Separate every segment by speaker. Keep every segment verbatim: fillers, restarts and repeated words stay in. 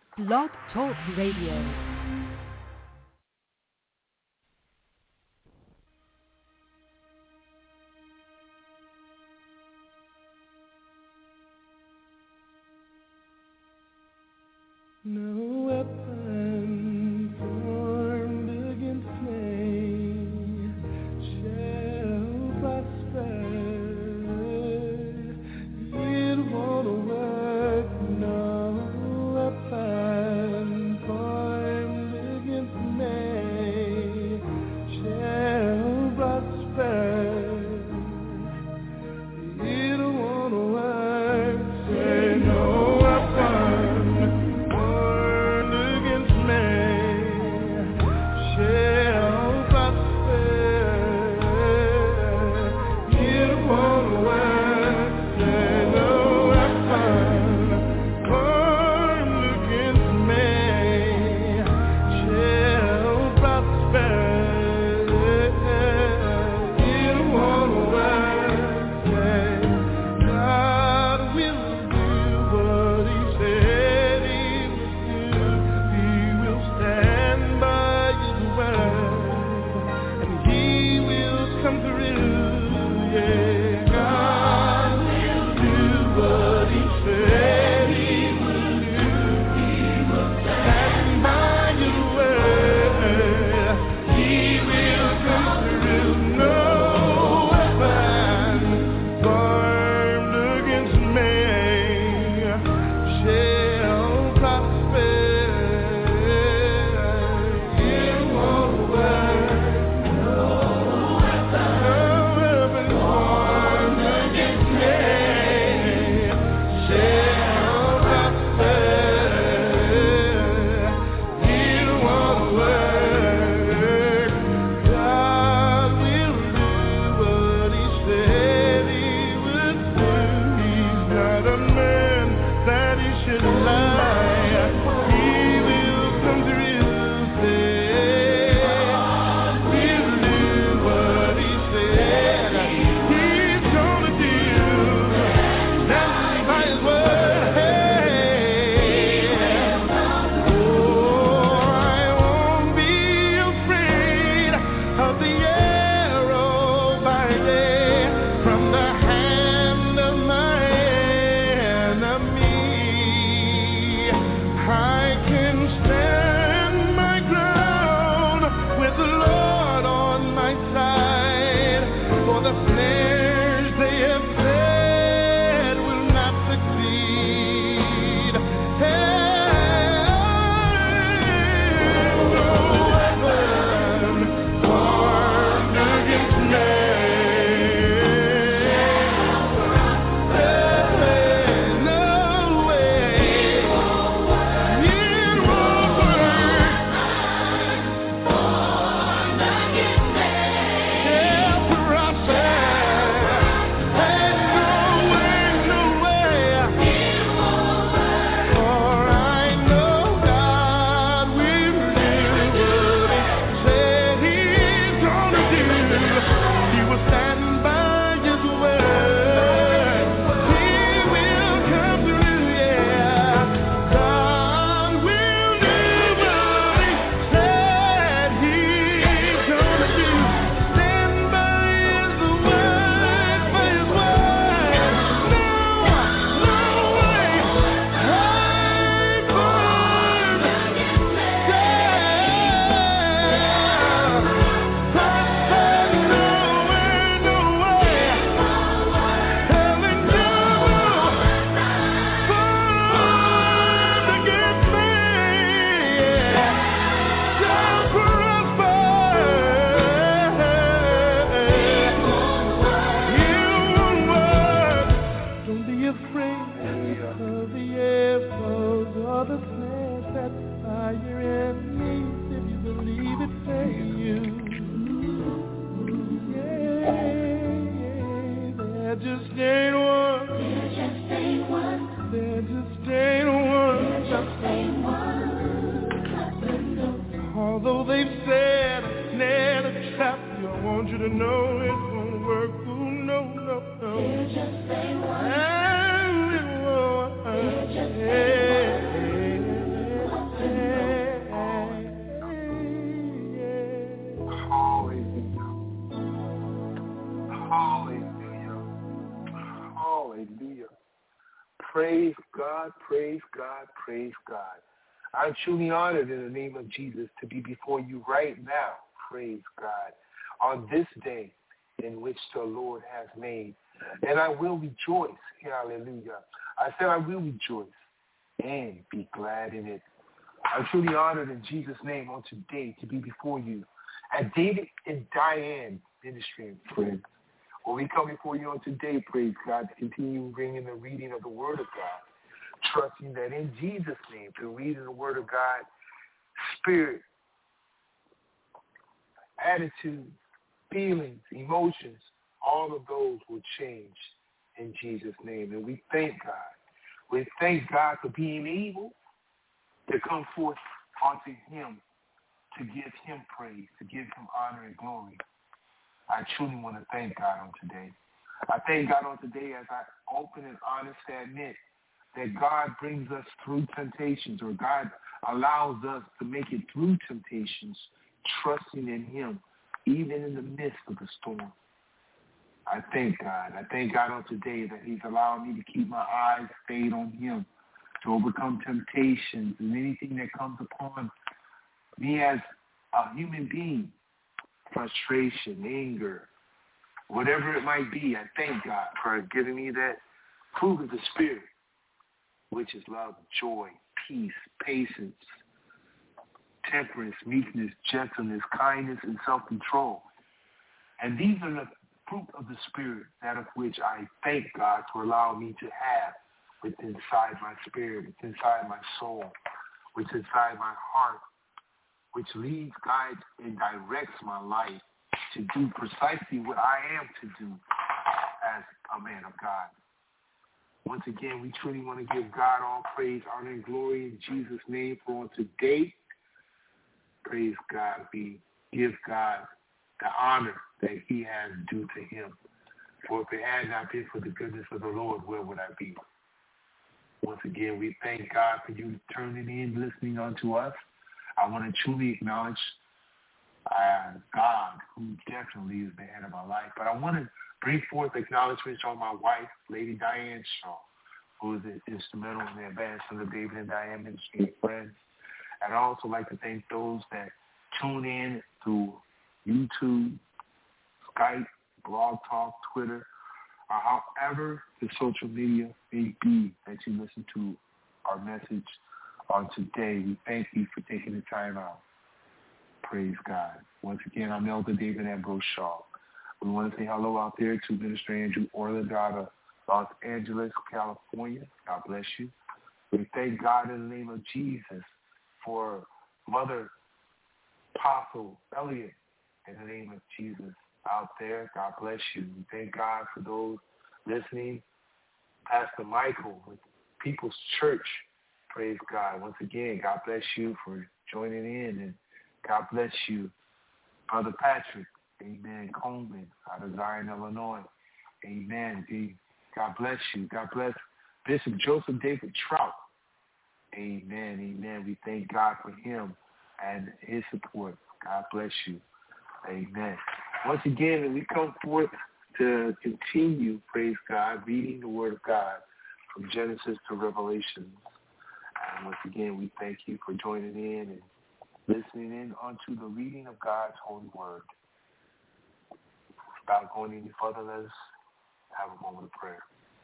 Speaker 1: Blog Talk Radio.
Speaker 2: No weapon formed against me shall prosper. It won't work. No weapon formed against me shall prosper. It won't work. Say no weapon. Although they've said, net a trap, I want you to know it won't work. Ooh, no, no, no. It just ain't one. And it won't. It just ain't one.
Speaker 3: praise God, praise God. I'm truly honored in the name of Jesus to be before you right now, praise God, on this day in which the Lord has made. And I will rejoice, hallelujah. I said I will rejoice and be glad in it. I'm truly honored in Jesus' name on today to be before you at David and Diane Ministry and Friends. When we come before you on today, praise God, to continue bringing the reading of the Word of God, trusting that in Jesus' name, through reading the Word of God, spirit, attitude, feelings, emotions, all of those will change in Jesus' name. And we thank God. We thank God for being able to come forth unto him, to give him praise, to give him honor and glory. I truly want to thank God on today. I thank God on today as I open and honestly admit that God brings us through temptations, or God allows us to make it through temptations, trusting in him, even in the midst of the storm. I thank God. I thank God on today that he's allowing me to keep my eyes stayed on him, to overcome temptations and anything that comes upon me as a human being, frustration, anger, whatever it might be. I thank God for giving me that fruit of the Spirit, which is love, joy, peace, patience, temperance, meekness, gentleness, kindness, and self-control. And these are the fruit of the Spirit, that of which I thank God for allowing me to have within inside my spirit, within inside my soul, within inside my heart, which leads, guides, and directs my life to do precisely what I am to do as a man of God. Once again, we truly want to give God all praise, honor, and glory in Jesus' name for on today. Praise God. We give God the honor that he has due to him. For if it had not been for the goodness of the Lord, where would I be? Once again, we thank God for you turning in, listening unto us. I want to truly acknowledge uh, God, who definitely is the head of my life. But I want to bring forth acknowledgments on my wife, Lady Diane Shaw, who is instrumental in the advancement of David and Diane Ministry and Friends. I'd also like to thank those that tune in through YouTube, Skype, Blog Talk, Twitter, or however the social media may be that you listen to our message on today. We thank you for taking the time out. Praise God. Once again, I'm Elder David Ambrose Shaw. We want to say hello out there to Minister Andrew Orland out of Los Angeles, California. God bless you. We thank God in the name of Jesus for Mother Apostle Elliott in the name of Jesus out there. God bless you. We thank God for those listening. Pastor Michael with People's Church. Praise God. Once again, God bless you for joining in, and God bless you, Brother Patrick. Amen. Coleman out of Zion, Illinois. Amen. God bless you. God bless Bishop Joseph David Trout. Amen. Amen. We thank God for him and his support. God bless you. Amen. Once again, we come forth to continue, praise God, reading the Word of God from Genesis to Revelation. And once again, we thank you for joining in and listening in unto the reading of God's holy word. Without going any further, let us have a moment of prayer.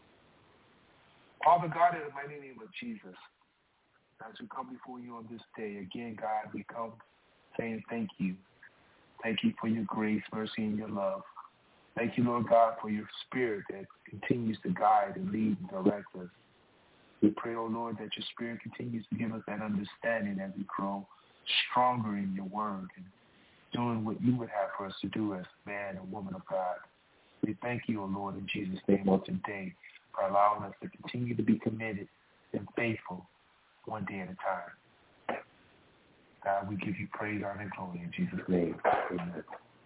Speaker 3: Father God, in the mighty name of Jesus, as we come before you on this day, again, God, we come saying thank you. Thank you for your grace, mercy, and your love. Thank you, Lord God, for your spirit that continues to guide and lead and direct us. We pray, oh Lord, that your spirit continues to give us that understanding as we grow stronger in your word and doing what you would have for us to do as man and woman of God. We thank you, oh Lord, in Jesus' name on today for allowing us to continue to be committed and faithful one day at a time. God, we give you praise, honor, and glory in Jesus' name. Amen.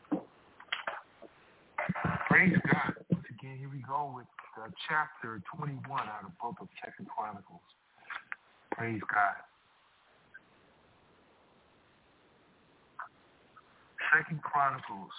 Speaker 3: Praise God. Once again, here we go with uh, chapter twenty-one out of the book of Second Chronicles. Praise God. Second Chronicles,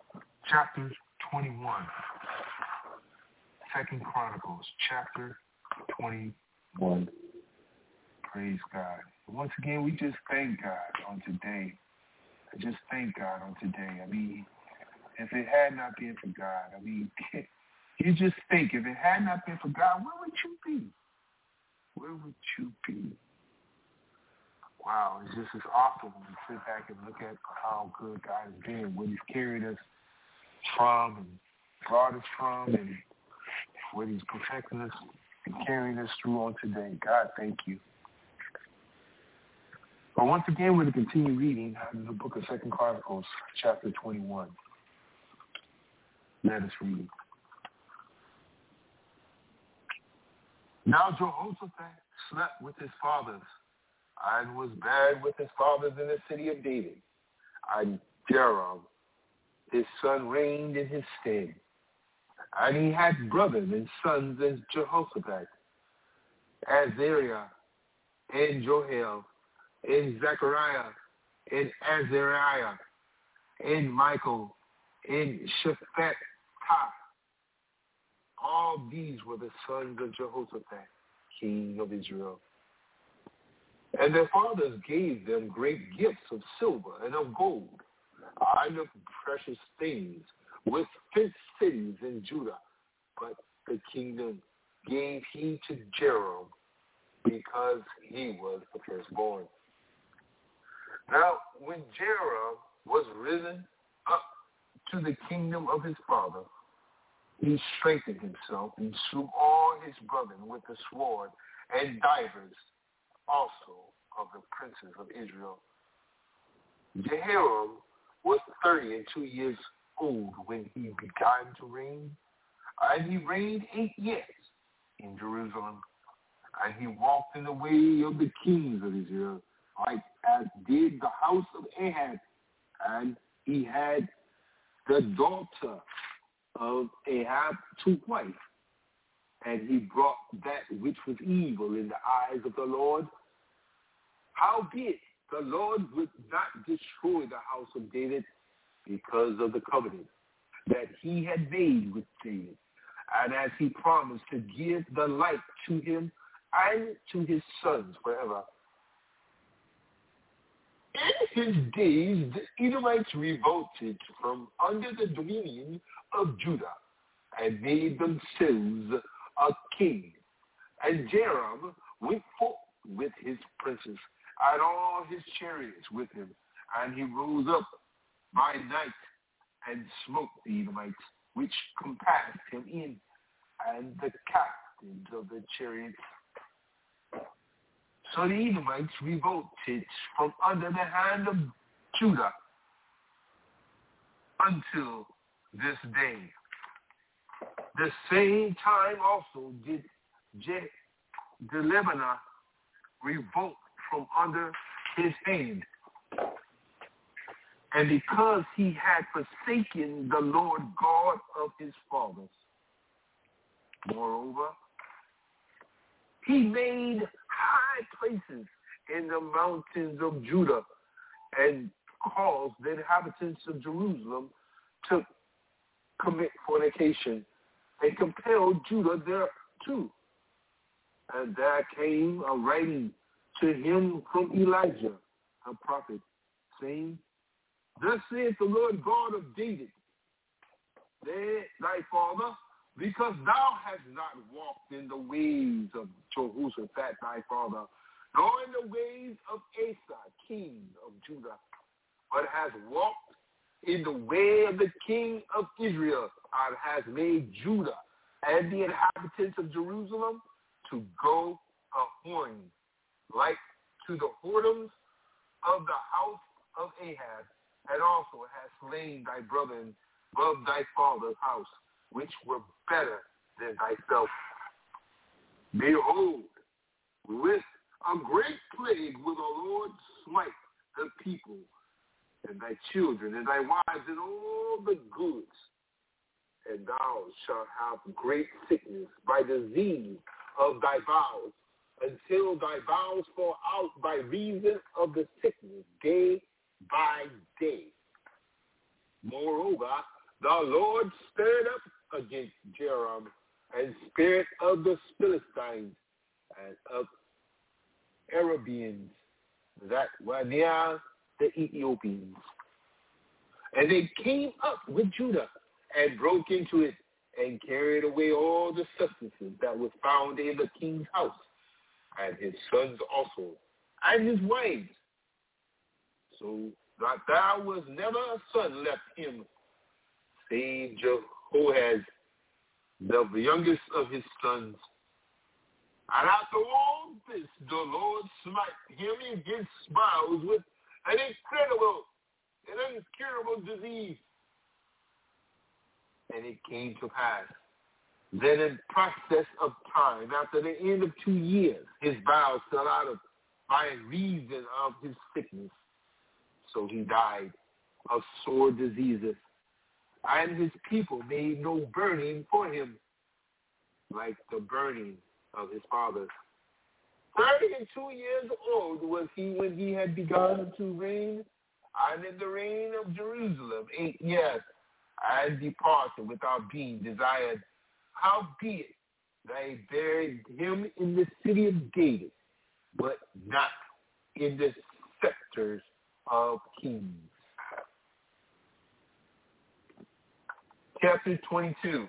Speaker 3: chapter twenty-one. Second Chronicles, chapter twenty-one. Praise God. Once again, we just thank God on today. I just thank God on today. I mean, if it had not been for God, I mean, you just think, if it had not been for God, where would you be? Where would you be? Wow, it's just it's awesome when you sit back and look at how good God has been, what he's carried us from and brought us from, and what he's protecting us and carrying us through on today. God, thank you. But once again, we're going to continue reading out of the book of Second Chronicles, chapter twenty-one. Let us read. Now Jehoshaphat slept with his fathers and was buried with his fathers in the city of David. And Jeroboam, his son, reigned in his stead. And he had brothers and sons in Jehoshaphat, Azariah, and Joel, and Zechariah, and Azariah, and Michael, and Shaphat. All these were the sons of Jehoshaphat, king of Israel. And their fathers gave them great gifts of silver and of gold, and of precious things, with fenced cities in Judah. But the kingdom gave he to Jeroboam, because he was the firstborn. Now, when Jeroboam was risen up to the kingdom of his father, he strengthened himself and slew all his brethren with the sword, and divers also of the princes of Israel. Jehoram was thirty and two years old when he began to reign, and he reigned eight years in Jerusalem. And he walked in the way of the kings of Israel, like as did the house of Ahab. And he had the daughter of Ahab to wife. And he brought that which was evil in the eyes of the Lord. Howbeit, the Lord would not destroy the house of David because of the covenant that he had made with David, and as he promised to give the light to him and to his sons forever. In his days, the Edomites revolted from under the dominion of Judah and made themselves a king. And Jeroboam went forth with his princes and all his chariots with him, and he rose up by night and smote the Edomites, which compassed him in, and the captains of the chariots. So the Edomites revolted from under the hand of Judah until this day. The same time also did Je- Delebana revolt from under his hand. And because he had forsaken the Lord God of his fathers, moreover, he made high places in the mountains of Judah and caused the inhabitants of Jerusalem to commit fornication and compelled Judah thereto. And there came a writing to him from Elijah, a prophet, saying, Thus saith the Lord God of David, thy father, because thou hast not walked in the ways of Jehoshaphat thy father, nor in the ways of Asa, king of Judah, but hast walked in the way of the king of Israel, and has made Judah and the inhabitants of Jerusalem to go a whoring, like to the whoredoms of the house of Ahab, and also hast slain thy brethren of thy father's house, which were better than thyself. Behold, with a great plague will the Lord smite the people, and thy children, and thy wives, and all the goods. And thou shalt have great sickness by disease of thy bowels, until thy bowels fall out by reason of the sickness day by day. Moreover, the Lord stirred up against Jeroboam and spirit of the Philistines and of Arabians that were near the Ethiopians. And they came up with Judah and broke into it and carried away all the substances that was found in the king's house, and his sons also, and his wives. So that there was never a son left him, save Jehoahaz, the youngest of his sons. And after all this, the Lord smite him against spouse with an incredible, an incurable disease. And it came to pass that in process of time, after the end of two years, his bowels fell out of by reason of his sickness. So he died of sore diseases. And his people made no burning for him, like the burning of his fathers. Thirty and two years old was he when he had begun to reign, and in the reign of Jerusalem eight years, and departed without being desired. Howbeit, they buried him in the city of David, but not in the scepters of kings. Chapter twenty-two.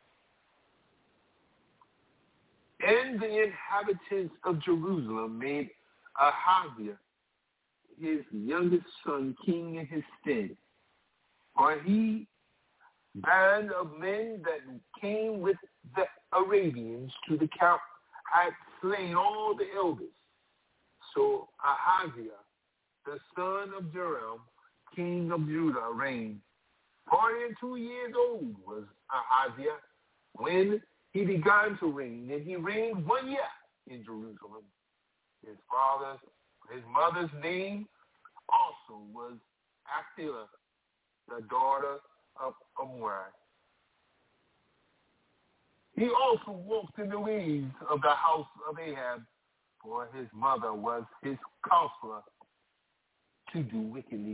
Speaker 3: And the inhabitants of Jerusalem made Ahaziah, his youngest son, king in his stead. For he, band of men that came with the Arabians to the camp, had slain all the elders. So Ahaziah, the son of Joram, king of Judah, reigned. Forty and two years old was Ahaziah when he began to reign, and he reigned one year in Jerusalem. His father's, his mother's name also was Athaliah, the daughter of Omri. He also walked in the ways of the house of Ahab, for his mother was his counselor to do wickedly.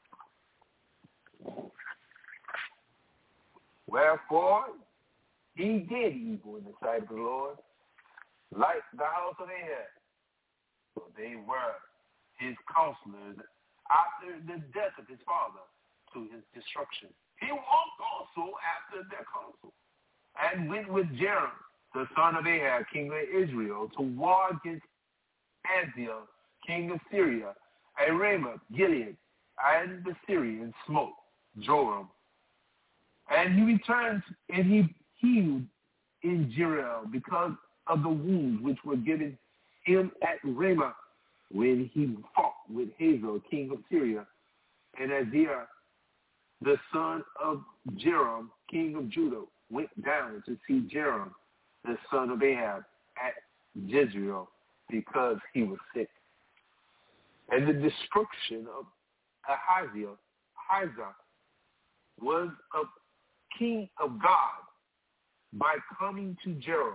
Speaker 3: Wherefore, he did evil in the sight of the Lord, like the house of Ahab. For they were his counselors after the death of his father to his destruction. He walked also after their counsel, and went with Jeram, the son of Ahab, king of Israel, to war against Hazael, king of Syria, and Ramoth, Gilead, and the Syrians smote Joram. And he returned, and he healed in Jeriel because of the wounds which were given him at Ramah when he fought with Hazael, king of Syria, and Azir, the son of Jeram, king of Judah, went down to see Jeram, the son of Ahab, at Jezreel because he was sick. And the destruction of Ahaziah, Ahaziah was a king of God by coming to Jeram.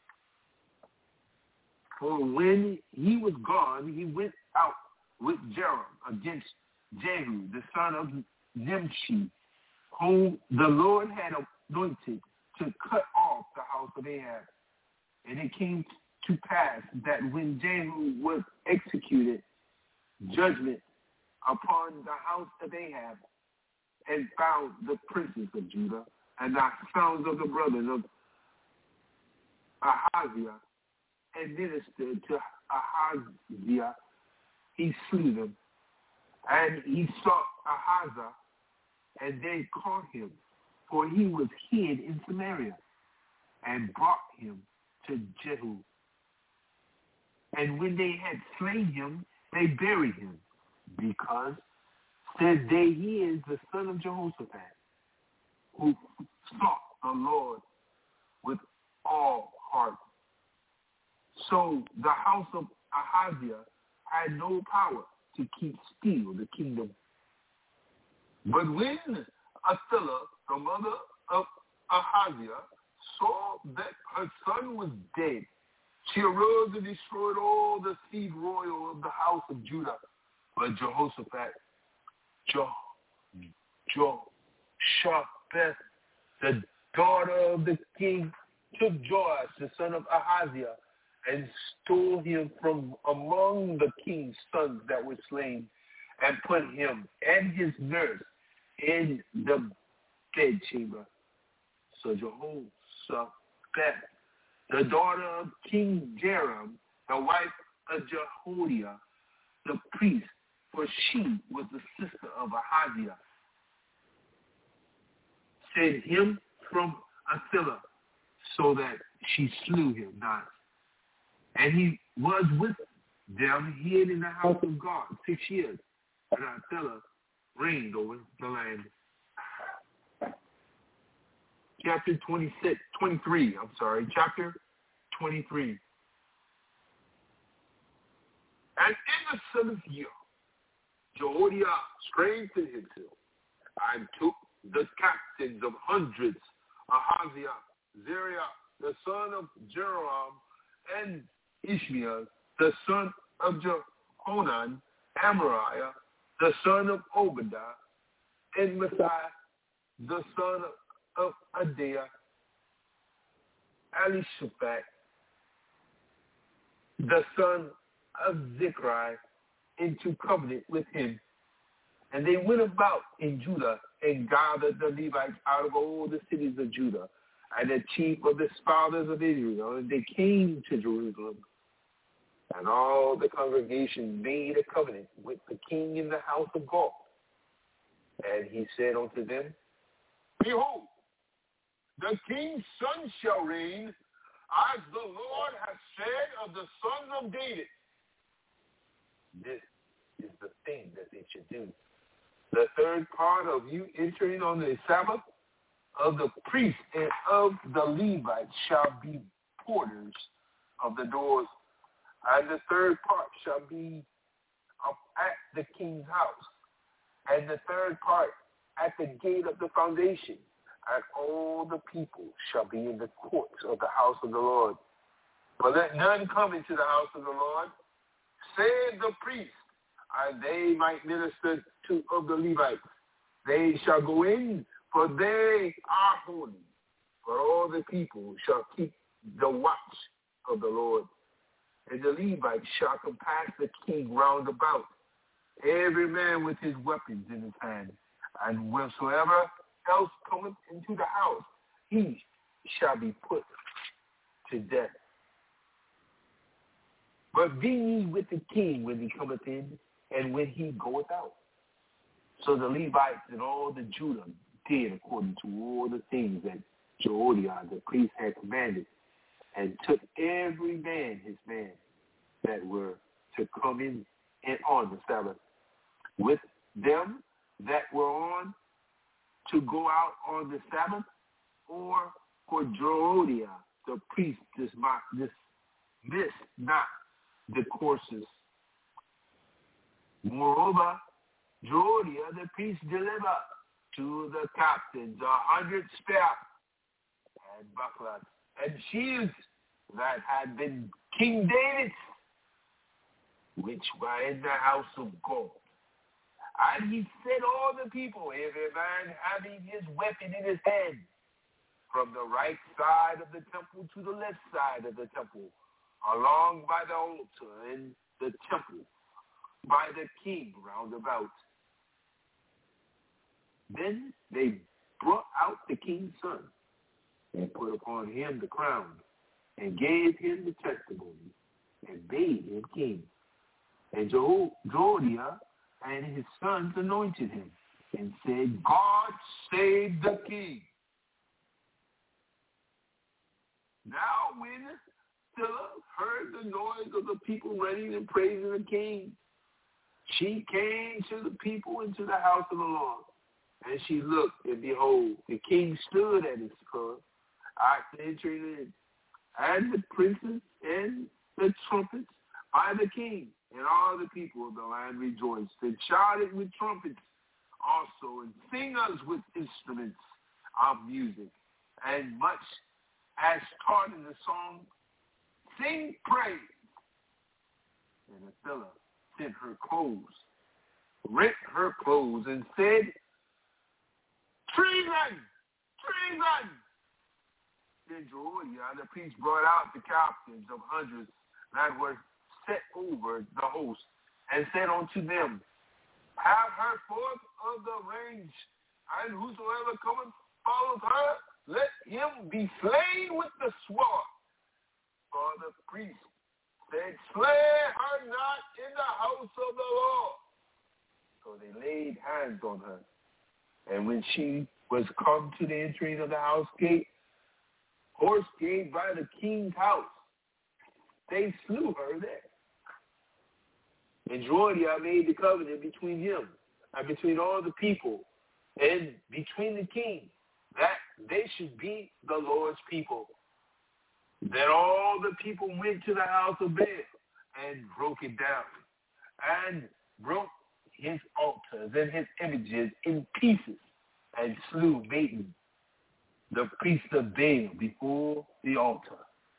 Speaker 3: For when he was gone, he went out with Jeram against Jehu, the son of Nimshi, whom the Lord had anointed to cut off the house of Ahab. And it came to pass that when Jehu was executed judgment upon the house of Ahab, and found the princes of Judah and the sons of the brothers of Ahaziah, and ministered to Ahaziah, he slew them. And he sought Ahaziah, and they caught him, for he was hid in Samaria, and brought him to Jehu. And when they had slain him, they buried him, because, said they, he is the son of Jehoshaphat, who sought the Lord with all heart. So the house of Ahaziah had no power to keep still the kingdom. But when Athaliah, the mother of Ahaziah, saw that her son was dead, she arose and destroyed all the seed royal of the house of Judah. But Jehoshaphat, Jo, Joshaphat, the daughter of the king took Joash, the son of Ahaziah, and stole him from among the king's sons that were slain, and put him and his nurse in the bedchamber. So Jehoshaphat, the daughter of King Jehoram, the wife of Jehoiada, the priest, for she was the sister of Ahaziah, sent him from Athila, so that she slew him not. And he was with them hid in the house of God six years, and Athila reigned over the land. Chapter twenty-six, twenty-three, I'm sorry, chapter twenty-three. And in the seventh year, Jehoiada strengthened himself and took the captains of hundreds, Ahaziah, Zariah, the son of Jeroam, and Ishmael, the son of Jehonan, Amariah, the son of Obadiah, and Messiah, the son of Adaiah, Elishaphat, the son of Zechariah, into covenant with him. And they went about in Judah and gathered the Levites out of all the cities of Judah and the chief of the fathers of Israel. And they came to Jerusalem. And all the congregation made a covenant with the king in the house of God. And he said unto them, Behold, the king's son shall reign, as the Lord has said of the sons of David. This is the thing that they should do. The third part of you entering on the Sabbath of the priests and of the Levites shall be porters of the doors, and the third part shall be at the king's house, and the third part at the gate of the foundation, and all the people shall be in the courts of the house of the Lord. But let none come into the house of the Lord, save the priests, and they might minister to of the Levites. They shall go in, for they are holy. For all the people shall keep the watch of the Lord. And the Levites shall compass the king round about, every man with his weapons in his hand. And whatsoever else cometh into the house, he shall be put to death. But be ye with the king when he cometh in, and when he goeth out. So the Levites and all the Judah did according to all the things that Jehoiada the priest had commanded, and took every man his man that were to come in and on the Sabbath, with them that were on to go out on the Sabbath, or for Jehoiada the priest dismissed not the courses. Moreover, Jehoiada the priest delivered to the captains a hundred spears and bucklers and shields that had been King David's, which were in the house of God. And he said all the people, every man having his weapon in his hand, from the right side of the temple to the left side of the temple, along by the altar in the temple, by the king round about. Then they brought out the king's son, and put upon him the crown, and gave him the testimony, and made him king. And Jehoiada and his sons anointed him, and said, God save the king. Now when Philip heard the noise of the people running and praising the king, she came to the people into the house of the Lord. And she looked, and behold, the king stood at his door, after entering in, and the princes and the trumpets by the king, and all the people of the land rejoiced, and shouted with trumpets also, and singers with instruments of music, and much as taught in the song, sing praise. And Athila sent her clothes, rent her clothes, and said, treason, treason. said Jehoiada, the priest brought out the captains of hundreds that were set over the host, and said unto them, have her forth of the range, and whosoever cometh follows her, let him be slain with the sword. For the priest said, slay her not in the house of the Lord. So they laid hands on her. And when she was come to the entering of the house gate, horse gate by the king's house, they slew her there. And Jehoiada made the covenant between him and between all the people and between the king, that they should be the Lord's people. Then all the people went to the house of Baal and broke it down, and broke his altars and his images in pieces, and slew Baalim, the priest of Baal, before the altar.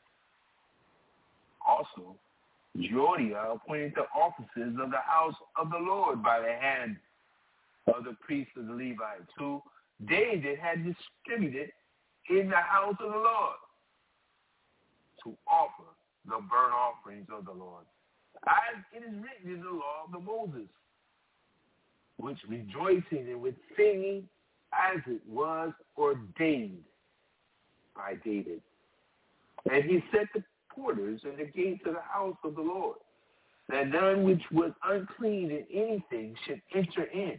Speaker 3: Also, Jehoiada appointed the officers of the house of the Lord by the hand of the priests of the Levites, who David had distributed in the house of the Lord to offer the burnt offerings of the Lord, as it is written in the law of the Moses, which rejoicing and with singing as it was ordained by David. And he set the porters and the gates of the house of the Lord, that none which was unclean in anything should enter in.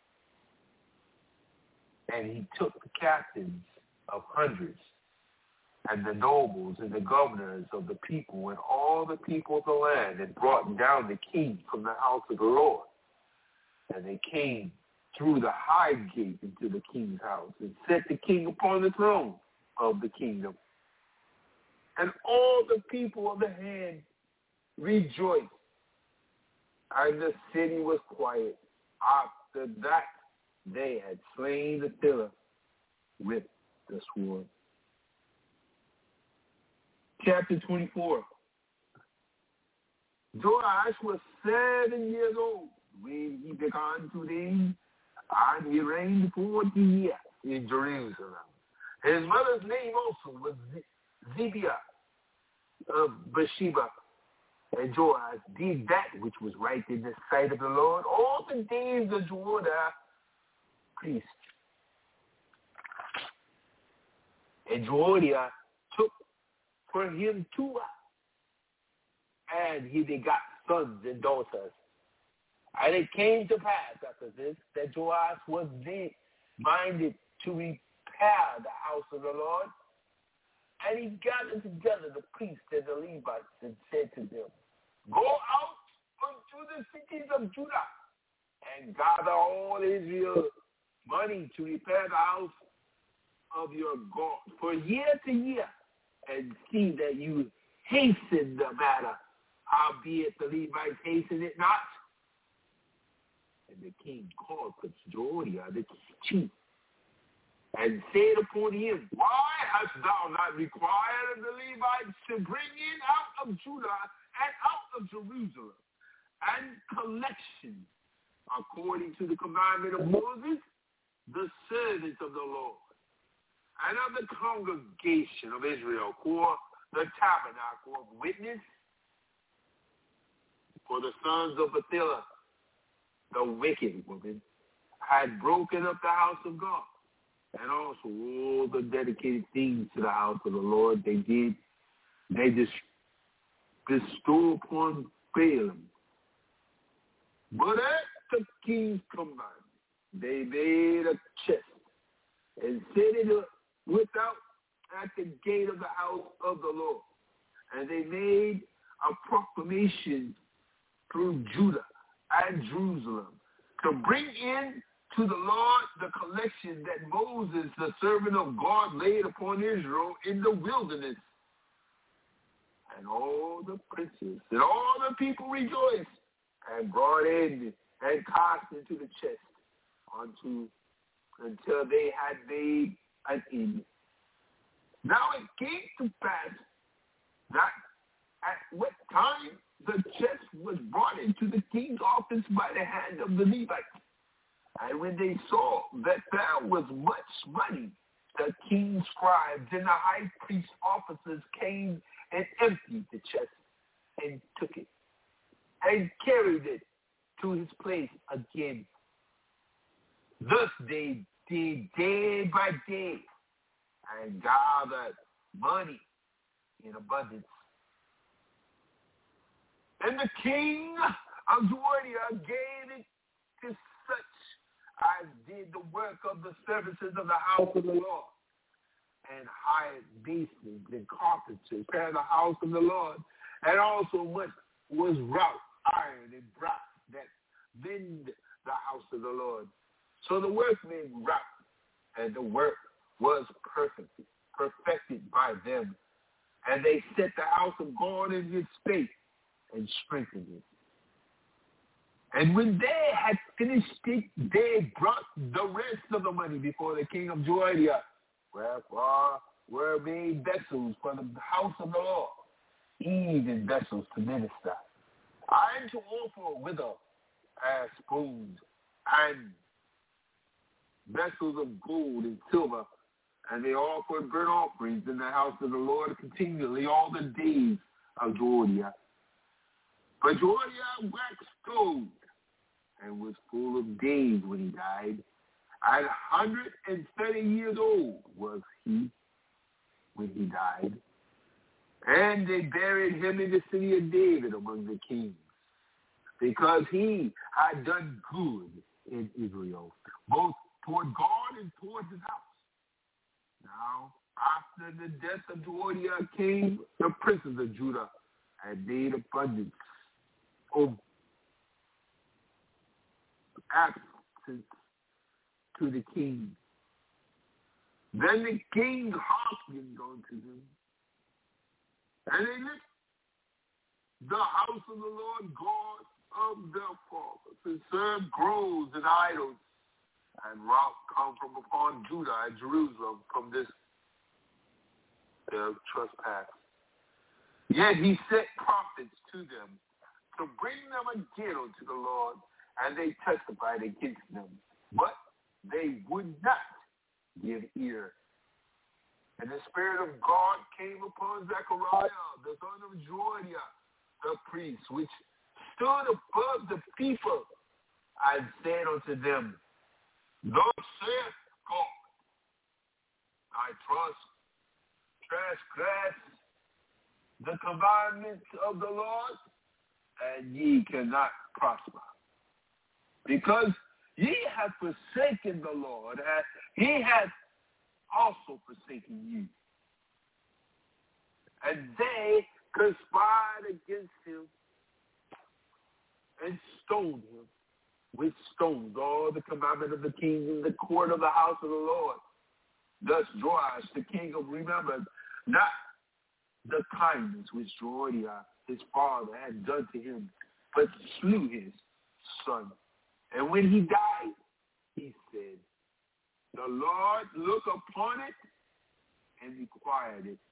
Speaker 3: And he took the captains of hundreds, and the nobles and the governors of the people, and all the people of the land, and brought down the king from the house of the Lord. And they came through the high gate into the king's house, and set the king upon the throne of the kingdom. And all the people of the hand rejoiced, and the city was quiet. After that, they had slain the pillar with the sword. Chapter twenty-four. Joash was seven years old when he began to reign, and he reigned forty years in Jerusalem. His mother's name also was Zibiah of Beersheba. And Joash did that which was right in the sight of the Lord all the days of Jehoiada priest. And Jehoiada took for him two wives, and he begot sons and daughters. And it came to pass after this that Joash was then minded to repair the house of the Lord. And he gathered together the priests and the Levites and said to them, go out unto the cities of Judah and gather all Israel money to repair the house of your God for year to year, and see that you hasten the matter, howbeit the Levites hasten it not. And the king called for Jehoiada the chief, and said upon him, why hast thou not required of the Levites to bring in out of Judah and out of Jerusalem, and collection according to the commandment of Moses, the servant of the Lord, and of the congregation of Israel, for the tabernacle of witness, for the sons of Bethillah, the wicked woman, had broken up the house of God, and also all the dedicated things to the house of the Lord they did, they just bestow upon Baalim. But at the king's command, they made a chest and set it up without at the gate of the house of the Lord. And they made a proclamation through Judah and Jerusalem to bring in to the Lord the collection that Moses, the servant of God, laid upon Israel in the wilderness. And all the princes and all the people rejoiced and brought in and cast into the chest unto until they had made an end. Now it came to pass that at what time the chest was brought into the king's office by the hand of the Levites. And when they saw that there was much money the king's scribes and the high priest's officers came and emptied the chest and took it and carried it to his place again. Thus they did day by day and gathered money in abundance. And the king of Judea gave it to such as did the work of the services of the house of the Lord, and hired masons and carpenters to repair the house of the Lord, and also much was wrought iron and brass that mend the house of the Lord. So the workmen wrought, and the work was perfect, perfected by them. And they set the house of God in its state and strengthened it. And when they had finished it, they brought the rest of the money before the king of Judea, wherefore were made vessels for the house of the Lord, even vessels to minister, and to offer withal as spoons, and vessels of gold and silver. And they offered burnt offerings in the house of the Lord continually all the days of Judea. But Judea waxed old and was full of days when he died. And one hundred thirty years old was he when he died. And they buried him in the city of David among the kings, because he had done good in Israel, both toward God and toward his house. Now, after the death of Judea came the princes of Judah and made abundance of absence to the king. Then the king hearkened unto them, and they left the house of the Lord God of their fathers, and served groves and idols, and wrath come from upon Judah and Jerusalem from this their trespass. Yet he sent prophets to them to bring them again unto the Lord, and they testified against them, but they would not give ear. And the Spirit of God came upon Zechariah, the son of Joadiah, the priest, which stood above the people, and said unto them, Thus saith God, I trust, transgress the commandments of the Lord, and ye cannot prosper. Because ye have forsaken the Lord, and he hath also forsaken you. And they conspired against him and stoned him with stones, all the commandment of the king in the court of the house of the Lord. Thus Joash, the king of remembered not the kindness which Josiah, his father, had done to him, but slew his son. And when he died, he said, The Lord look upon it and required it.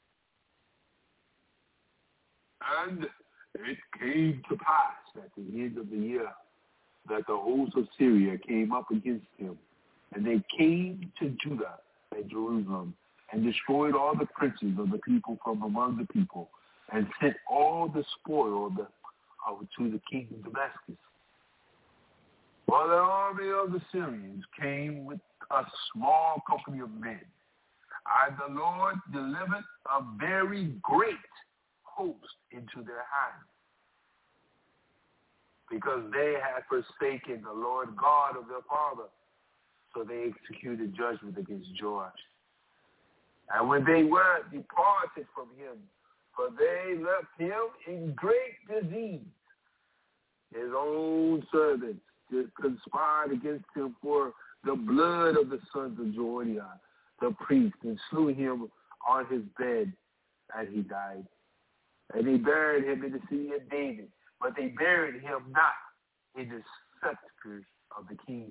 Speaker 3: And it came to pass at the end of the year that the host of Syria came up against him, and they came to Judah and Jerusalem, and destroyed all the princes of the people from among the people, and sent all the spoil of the, uh, to the king of Damascus. While the army of the Syrians came with a small company of men, and the Lord delivered a very great host into their hands, because they had forsaken the Lord God of their father. So they executed judgment against Joash. And when they were departed from him, for they left him in great disease, his own servants conspired against him for the blood of the sons of Josiah, the priest, and slew him on his bed, and he died. And they buried him in the city of David, but they buried him not in the sepulchres of the king.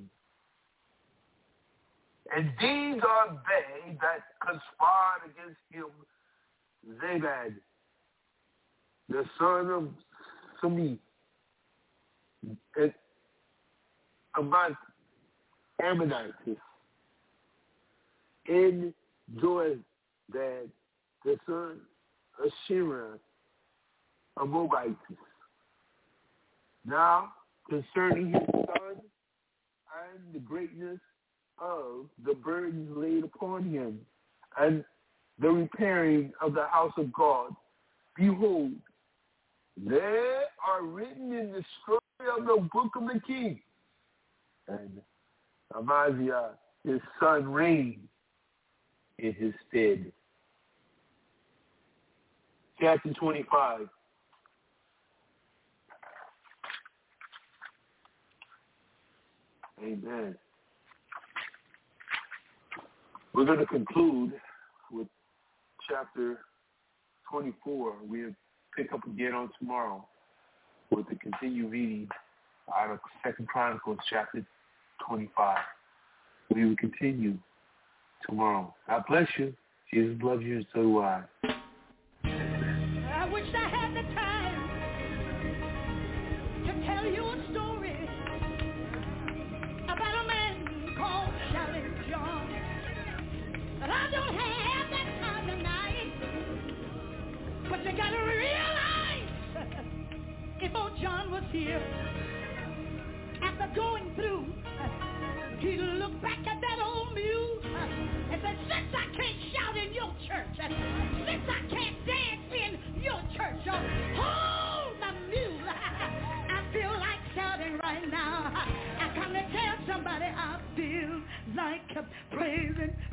Speaker 3: And these are they that conspired against him, Zabad, the son of Sumi, and about Ammonites, in Joazad, the son of Shimron, a Moabite. Now, concerning his son and the greatness of the burdens laid upon him, and the repairing of the house of God, behold, they are written in the scroll of the book of the king. And Amaziah, his son, reigned in his stead. Chapter twenty-five. Amen. We're going to conclude with chapter twenty-four. We'll pick up again on tomorrow with the continued reading out of Second Chronicles chapter twenty-five. We will continue tomorrow. God bless you. Jesus loves you, and so do I.
Speaker 4: I wish I had the time to tell you a story about a man called Shouting John. But I don't have that time tonight. But you gotta realize, if old John was here, after going through, he'd look back at that old mule and say, since I can't shout in your church, since I can't dance in your church, hold my mule. I feel like shouting right now. I come to tell somebody I feel like praising